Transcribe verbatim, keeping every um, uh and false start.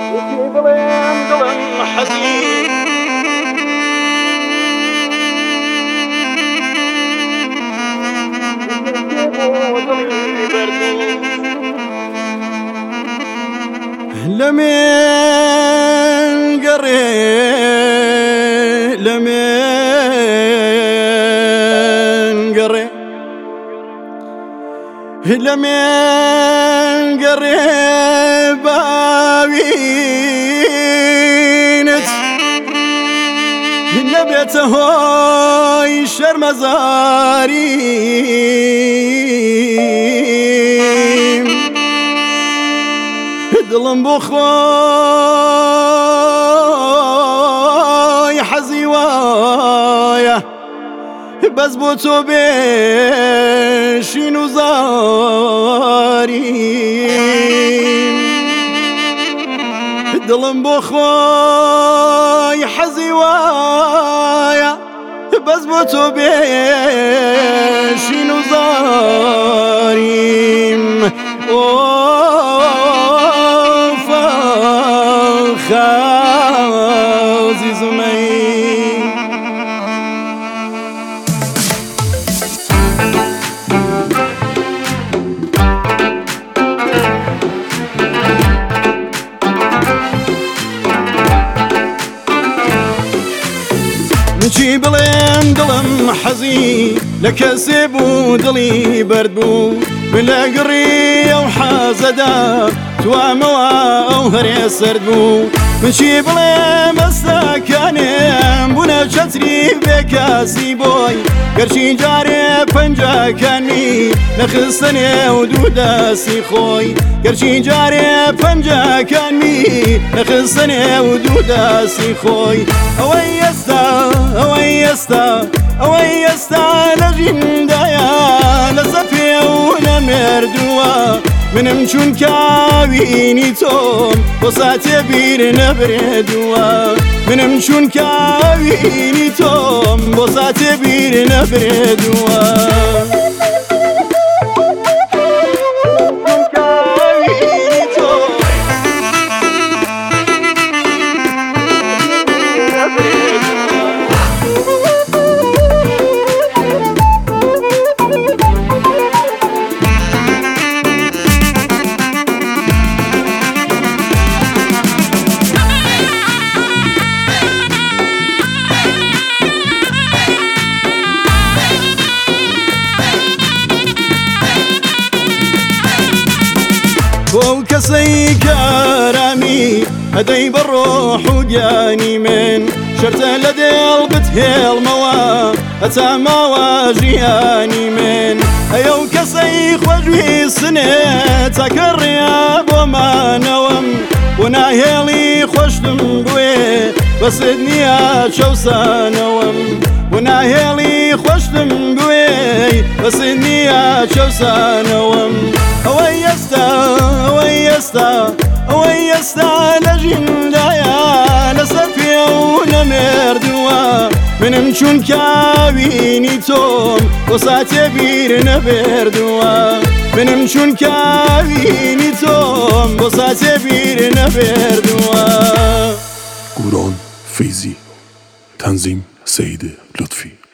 بڵێم دڵم حەزین لمن قري لمن قري لمن قري باوينت نبيته يشر مزاري دڵم بۆ خۆی حەزی وایە بەس بۆ تۆ بێشین و زاریم دڵم بۆ خۆی حەزی وایە بەس بۆ تۆ بێشین و زاریم خوزي زمين نجي بڵێم دڵم حەزی لە کەسێ بوو دڵی بەرد بوو بلە گڕی ئەو حەزەدا توامەوە ئەو هەرێ سەرد بوو منچی بڵێم ئەستەکانێم بوونە چەتری بێکاسی بۆی گەرچی جارێ پەنجەکانی نەخستنێ و دوو دەستی خۆی گەرچی جارێ پەنجەکانی نەخستنێ و دوو دەستی خۆی ئەوەی ئێستا ئەوەی ئێستا ئەوەی ئێستا لە ژیندایە لەسەر پێ و نەمێردووە منم چون کاوینی تۆم بۆ ساتێ بیر نەبرێدووە منم چون کاوینی تۆم بۆ ساتێ بیر نەبرێدووە بۆ کەسەی کارامی هەدەی بە ڕۆح و گیانی من شەرتە لە دێڵ بتهێڵمەوە هەتا ماوە ژیانی من ئەیە و کەسەی خۆشویستنێت تاکە ڕێیا بۆمانەوەم بۆ ناهێڵی خۆشتم بوێ بەست نییە چەوسانەوەم بۆ ناهێڵی خۆشتم بوێ بەست نییە چەوسانەوەم ئەوەی ئێستا ئەوەی ئێستا ئەوەی ئێستا لە ژیندایە لەسەر پێ و نەمێردووە منم چون کاوینی تۆم بۆ ساتێ بیر نەبێردووە منم چون کاوینی تۆم بۆ ساتێ بیر نەبێردووە. گوران فەیزی، تەنزیم سەید لوتفی.